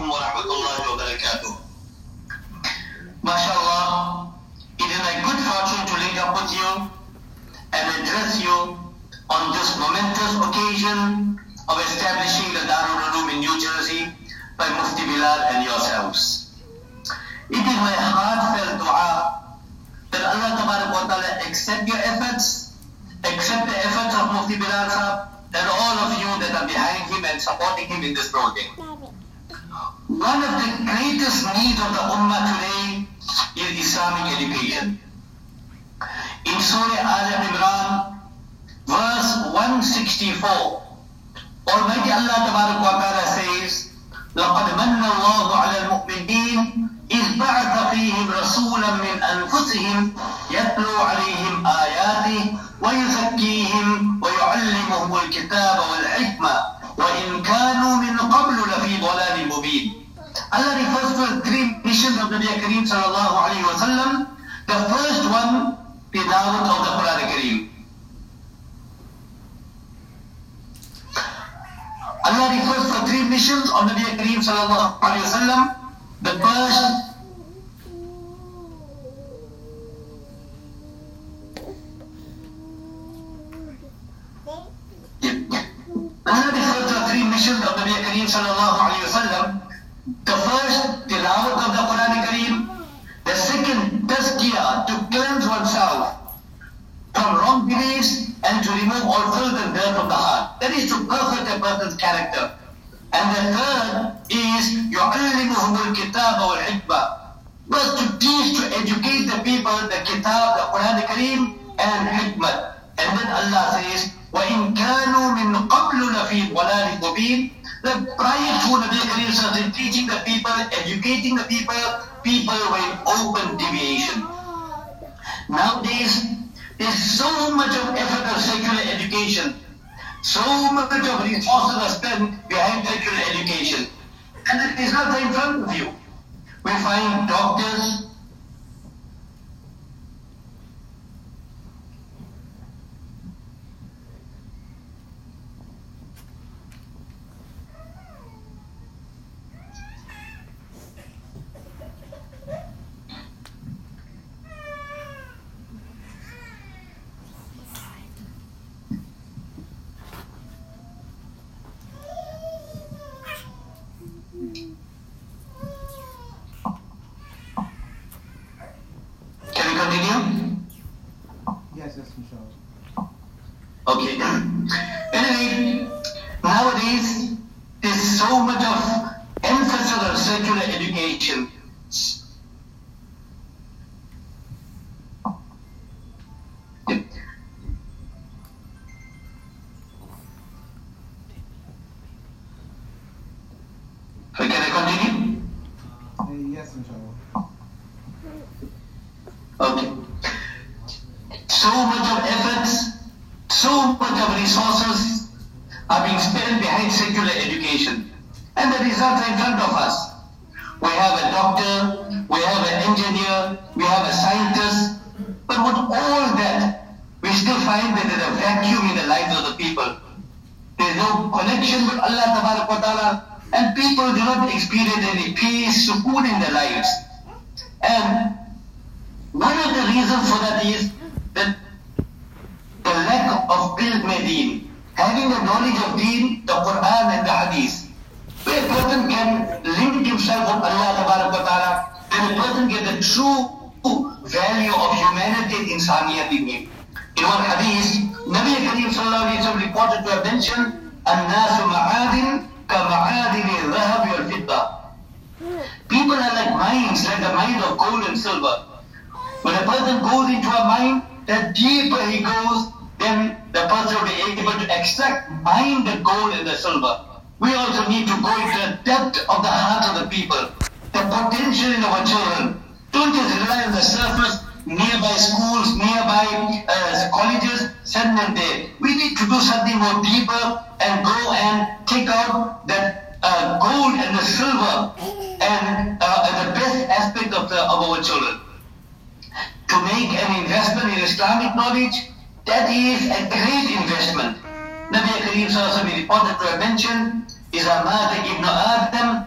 wa rahmatullahi wa barakatuh. MashaAllah, it is my good fortune to link up with you and address you on this momentous occasion of establishing the Darul Uloom in New Jersey by Mufti Bilal and yourselves. It is my heartfelt dua that Allah Tabarak wa Ta'ala accept your efforts, accept the efforts of Mufti Bilal Sahab and all of you that are behind him and supporting him in this project. One of the greatest needs of the Ummah today is Islamic education. In Surah Al-Imran, verse 164, Almighty Allah Tabarak wa Ta'ala says, لَقَدْ مَنَّ اللَّهُ عَلَى الْمُؤْمِنِينَ إِذْ بَعَثَ فِيهِمْ رَسُولًا مِنْ أَنفُسِهِمْ يَتْلُو عَلَيْهِمْ آيَاتِهِ وَيُزَكِّيهِمْ وَيُعَلِّمُهُمُ الْكِتَابَ وَالْحِكْمَةَ وَإِنْ كَانُوا مِنْ قَبْلُ لَفِي ضَلَالٍ مُبِينٍ. Allah refers to the three missions of Nabi Kareem sallallahu alayhi wa sallam. The first one, the da'wat of the Quran Kareem. Allah refers to the three missions of Nabi Kareem sallallahu alayhi wa sallam. The first, Allah refers to the three missions of Nabi Kareem sallallahu alayhi wa sallam. The first, tilawat of the Quran Kareem. The second, tazkiyah, to cleanse oneself from wrong beliefs and to remove all filth and dirt from the heart. That is to perfect a person's character. And the third is يُعَلِّمُهُمُ الْكِتَابَ وَالْحِكْمَةَ, was to teach, to educate the people the kitab, the Quran Kareem and hikmah. And then Allah says, وَإِنْ كَانُوا مِنْ قَبْلُ لَفِي ضَلَالٍ مُبِينٍ. That prior to Nabi Kareem started teaching the people, educating the people, people were in open deviation. Nowadays, there's so much of effort of secular education. So much of resources are spent behind secular education. And it is not in front of you. We find doctors, okay. Anyway, nowadays there's so much of emphasis on secular education. Can I continue? Yes, inshallah. Okay. So much of efforts, so much of resources are being spent behind secular education. And the results are in front of us. We have a doctor, we have an engineer, we have a scientist. But with all that, we still find that there's a vacuum in the lives of the people. There's no connection with Allah Tabarak wa Ta'ala, and people do not experience any peace, sukoon in their lives. And one of the reasons for that is that the lack of ilm deen, having the knowledge of deen, the Quran and the Hadith, where a person can link himself with Allah Tabarak wa Ta'ala, then a person gets the true value of humanity and insaniyat in him. In one Hadith, Nabi Kareem sallallahu alayhi wa sallam reported to have mentioned, الناس معادن كمعادن الذهب والفضة. People are like mines, like the mine of gold and silver. When a person goes into a mine, the deeper he goes, then the person will be able to extract, mine the gold and the silver. We also need to go into the depth of the heart of the people, the potential in our children. Don't just rely on the surface, nearby schools, nearby colleges, send them there. We need to do something more deeper and go and take out that gold and the silver and the best aspect of our children. To make an investment in Islamic knowledge, that is a great investment. Nabi Kareem sallallahu alaihi wasallam reported to have mentioned, إِذَا مَاتَ إِبْنُ آدَمْ إِنْ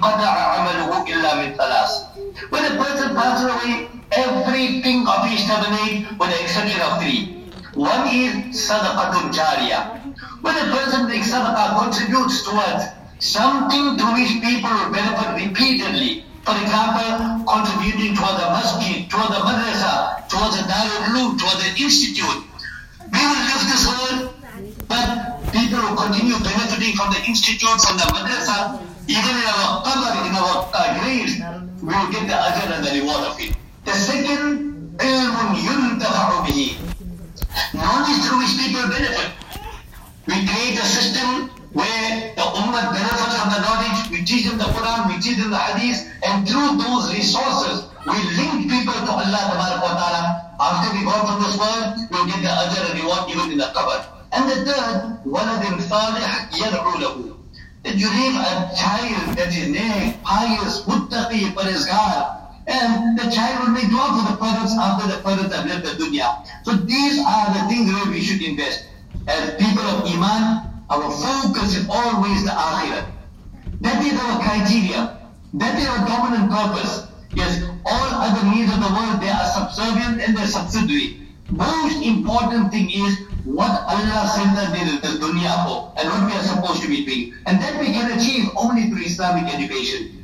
انقطع عمله إلا من ثلاث. When a person passes away, everything of his terminate with the exception of three. One is sadaqatun jariyah. When a person makes sadaqah, contributes towards something to which people will benefit repeatedly. For example, contributing towards a masjid, towards a madrasa, towards a darul ulum, towards an institute. We will leave this world, but people will continue benefiting from the institute, from the madrasa. Even in our qabr, in our graves, we will get the ajr and the reward of it. The second, ilmun yuntafa'u bihi. Knowledge through which people benefit. We create a system where the ummah benefits from the knowledge, we teach them the Quran, we teach them the Hadith, and through those resources, we link people to Allah Ta'ala. After we go from this world, we will get the ajr and reward even in the qabr. And the third, waladin salih yad'u lahu. That you leave a child that is neck, pious, muttaqi, parezgar, and the child will make dua for the parents after the parents have left the dunya. So these are the things where we should invest. As people of Iman, our focus is always the Akhirah. That is our criteria. That is our dominant purpose. Yes, all other needs of the world, they are subservient and they are subsidiary. Most important thing is what Allah sent us in the dunya for and what we are supposed to be doing. And that we can achieve only through Islamic education.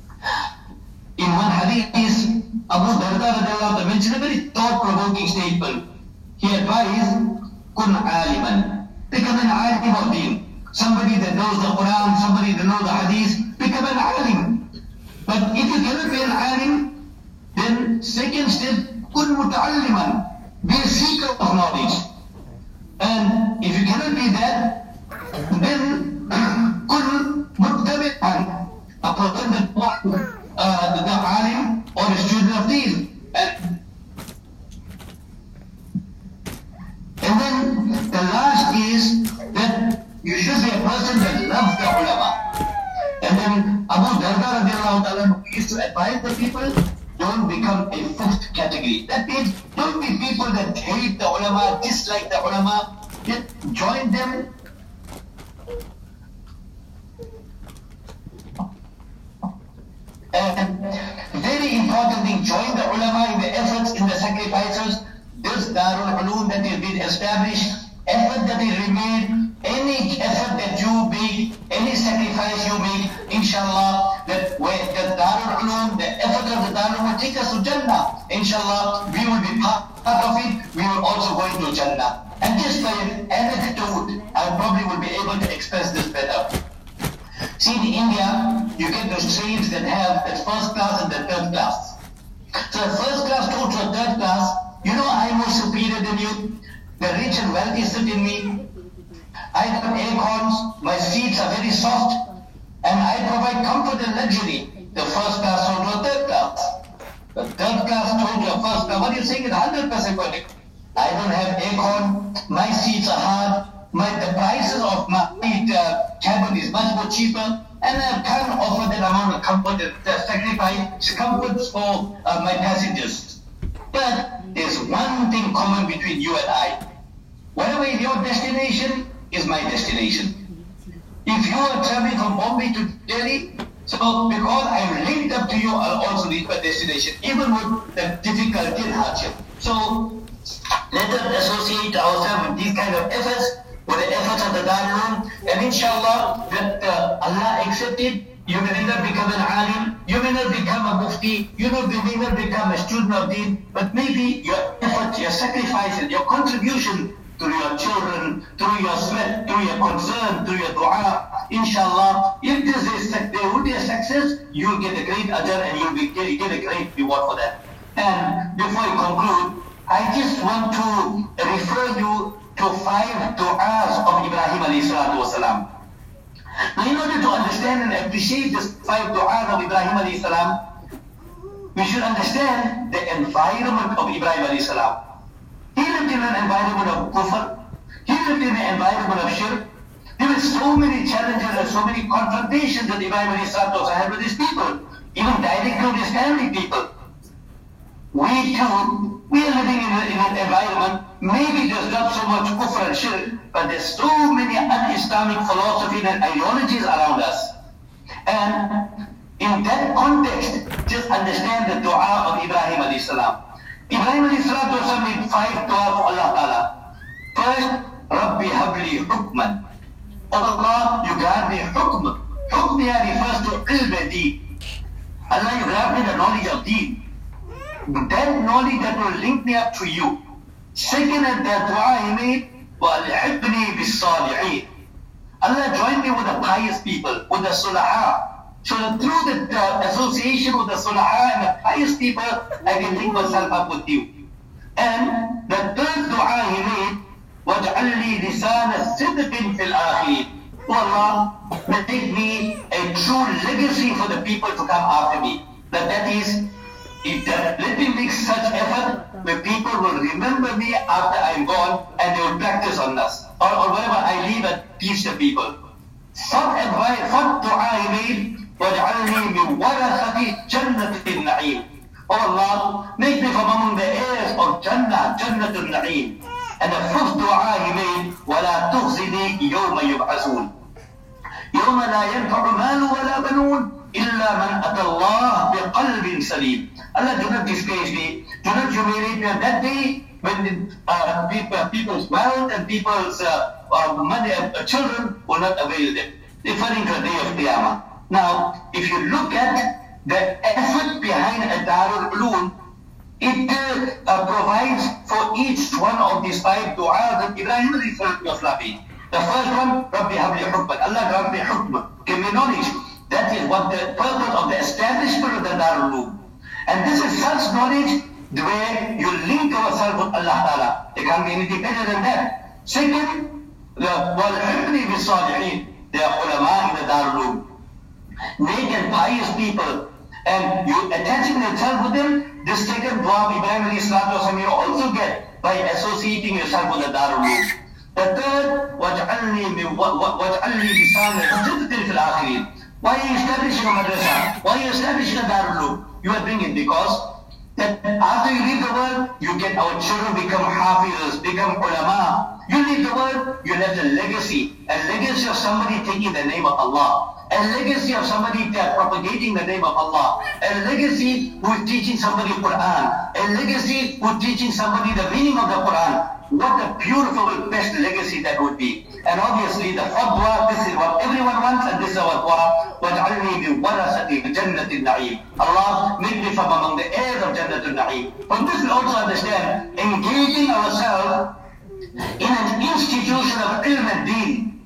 In one hadith, Abu Darda mentioned a very thought-provoking statement. He advised, Kun aliman. Become an alim of deen. Somebody that knows the Quran, somebody that knows the hadith, become an alim. But if you cannot be an alim, then second step, kun muta'alliman. Be a seeker of knowledge. And if you cannot be that, then kun muttabi'an. A person that the alim or a student of deen. And then the last is that you should be a person that loves the ulama. And then Abu Darda radiallahu ta'ala used to advise the people, don't become a fifth category. That means don't be people that hate the ulama, dislike the ulama. Yet join them. And very important thing, join the ulama in the efforts, in the sacrifices. This Darul Ulum that has been established, effort that is made, any effort that you make, any sacrifice you make, inshallah, that the Darul Ulum, the effort of the Darul will take us to Jannah. Inshallah, we will be part of it, we will also go into Jannah. And just by an anecdote, I probably will be able to express this better. See, in India, you get those trains that have the first class and the third class. So the first class goes to a third class. You know, I'm more superior than you. The rich and wealthy sit in me. I have aircons, my seats are very soft, and I provide comfort and luxury. The first class goes to a third class. The third class goes to a first class. What are you saying is 100% correct. I don't have aircon, my seats are hard, the prices of my cabin is much more cheaper, and I can't offer that amount of comfort and sacrifice comforts for my passengers. But there's one thing common between you and I. Whatever is your destination is my destination. If you are traveling from Bombay to Delhi, so because I'm linked up to you, I'll also reach my destination, even with the difficulty and hardship. So let us associate ourselves with these kind of efforts, with the efforts of the Darul, and inshallah, that Allah accept it. You may never become an alim, you may not become a mufti, you may never become a student of deen, but maybe your effort, your sacrifice, and your contribution through your children, through your sweat, through your concern, through your dua, inshallah, if there will be a success, you'll get a great ajr and you'll get a great reward for that. And before I conclude, I just want to refer you to 5 du'as of Ibrahim alayhi salatu wasalam. Now, in order to understand and appreciate this 5 du'as of Ibrahim alayhi salam, we should understand the environment of Ibrahim alayhi salam. He lived in an environment of kufr. He lived in an environment of shirk. There were so many challenges and so many confrontations that Ibrahim alayhi salatu wasalam had with his people, even directly with his family people. We too, we are living in an environment, maybe there's not so much kufr and shirk, but there's so many un-Islamic philosophies and ideologies around us. And in that context, just understand the dua of Ibrahim alayhi salam. Ibrahim alayhi salatu wasalam made 5 dua for Allah Ta'ala. First, Rabbi habli hukman. Oh Allah, you grant me hukm. Hukm here refers to ilm deen. Allah, you grant me the knowledge of deen. That knowledge that will link me up to you. Second, at that dua he made, وَالْحِبْنِي بِالصَّالِحِينَ. Allah joined me with the pious people, with the sulaha. So that through the association with the sulaha and the pious people, I can link myself up with you. And the third dua he made, وَاجْعَلْ لِي لِسَانَ صِدْقٍ فِي الْآخِرِينَ. Oh Allah, make me a true legacy for the people to come after me. That is, let me make such effort where people will remember me after I'm gone and they will practice on us. Or wherever I leave and teach the people. What advice, what dua he made? وَاجْعَلْنِي مِنْ وَرَثَةِ جَنَّةِ النَّعِيمِ. Oh Allah, make me from among the heirs of Jannah, Jannatul Na'im. And the fifth dua he made, وَلَا تُخْزِنِي يَوْمَ يُبْعَثُونَ. يَوْمَ لَا يَنْفَعُ مَالٌ وَلَا بَنُونَ إِلَّا مَنْ أَتَى اللَّهَ بِقَلْبٍ سَلِيمٍ. Allah, do not disgrace me, do not humiliate me on that day when people's wealth and people's money and children will not avail them. Referring to the day of Qiyamah. Now, if you look at the effort behind a Darul Uloom, it provides for each one of these 5 du'as that Ibrahim was laughing. The first one, Rabbi habli hukman. Allah grant me hukm, give me knowledge. That is what the purpose of the establishment of the Darul Uloom. And this is such knowledge where you link yourself with Allah Ta'ala. There can't be anything better than that. Second, وَالْحِبْنِ بِالصَّالِحِينَ. They are ulama in the Darul Uloom. Make and pious people. And you attaching yourself with them, this second dua of Ibrahim alayhi salatu wasalam you also get by associating yourself with the Darul Uloom. The third, وَاجْعَلْنِي لِسَانَ صِدْقٍ فِي الْآخِرِينَ. Why are you establishing a madrasa? Why are you establishing a Darul Uloom? You are bringing because that after you leave the world, you get our children become hafiz, become ulama. You leave the world, you left a legacy of somebody taking the name of Allah. A legacy of somebody propagating the name of Allah. A legacy who is teaching somebody Quran. A legacy who is teaching somebody the meaning of the Quran. What a beautiful, best legacy that would be. And obviously the fourth dua, this is what everyone wants, and this is our dua. وَاجْعَلْنِي مِنْ وَرَثَةِ جَنَّةِ النَّعِيمِ. Allah, make me from among the heirs of Jannatul Na'im. From this we also understand, engaging ourselves in an institution of ilm and deen,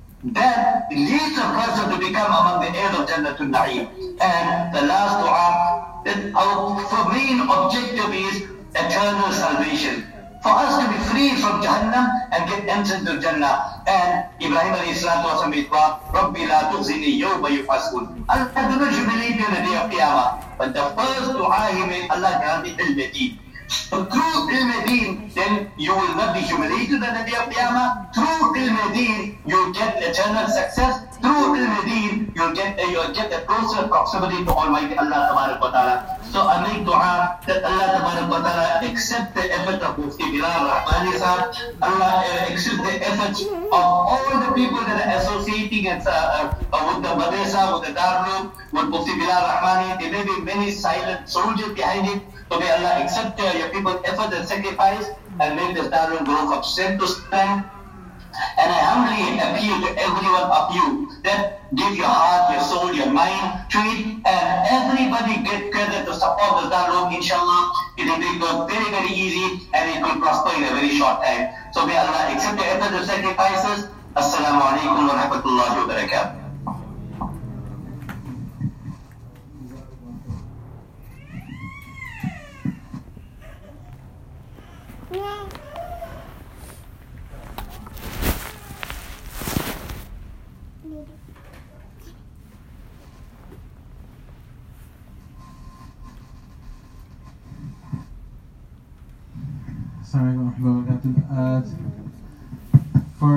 that leads a person to become among the heirs of Jannatul Na'im. And the last dua, that our main objective is eternal salvation. For us to be free from Jahannam and get entered to Jannah. And Ibrahim alayhi salatu wasalam made dua, Rabbi la tukhzini yawma yub'athun. Allah, do not humiliate me on the day of Qiyamah. But the first dua he made, Allah grant me ilm deen. So through ilm deen, then you will not be humiliated on the day of Qiyamah. Through ilm deen, you will get eternal success. Through ilm deen, you will get a closer proximity to Almighty Allah Tabarak wa Ta'ala. So I make dua that Allah Tabarak wa Ta'ala accept the effort of Mufti Bilal Rahmani Sahab. Allah accept the efforts of all the people that are associating with the madrasa, with the Darul Uloom, with Mufti Bilal Rahmani. There may be many silent soldiers behind it. So may Allah accept your people's effort and sacrifice and make this Darul Uloom grow from strength to strength. And I humbly appeal to every one of you that give your heart, your soul, your mind to it, and everybody get together to support the Darul Uloom, inshallah. It will go very, very easy and it will prosper in a very short time. So may Allah accept your effort and sacrifices. Assalamu alaikum wa rahmatullahi wa barakatuh. Assalamualaikum warahmatullahi wabarakatuh.